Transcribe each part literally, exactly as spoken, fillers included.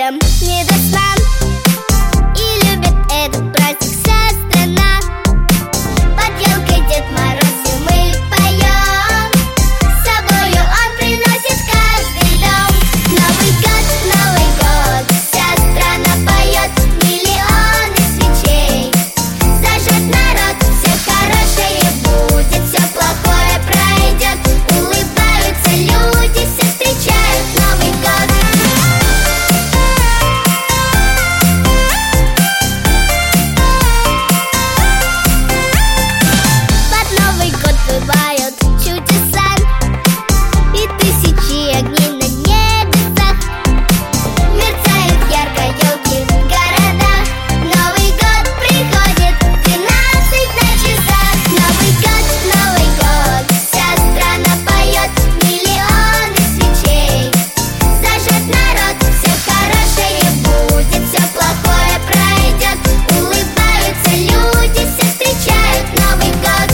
людям не до сна, и любит этот праздник вся страна. Под елкой Дед Мороз, и мы поем, с собою он приносит в каждый дом. Новый год, Новый год, вся страна поет, миллионы свечей зажжет народ, все хорошее будет, все плохое пройдет, улыбаются люди, все встречают Новый год. Под Новый год бывают чудеса и тысячи огней на небесах. Мерцают ярко елки в городах. Новый год приходит двенадцать на часах. Новый год, Новый год, вся страна поет, миллионы свечей зажжет народ, все хорошее будет, все плохое пройдет, улыбаются люди, все встречают Новый год.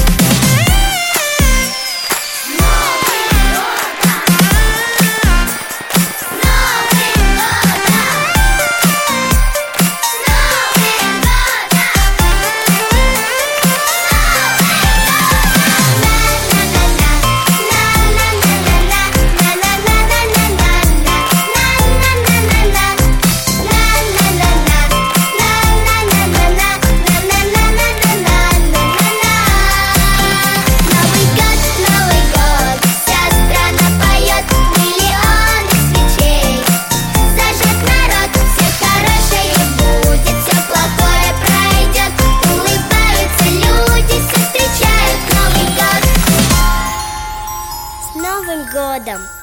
Новый год, Новый год, вся страна поет, миллионы свечей зажжет народ, все хорошее будет, все плохое пройдет, улыбаются люди, все встречают Новый год. С Новым годом!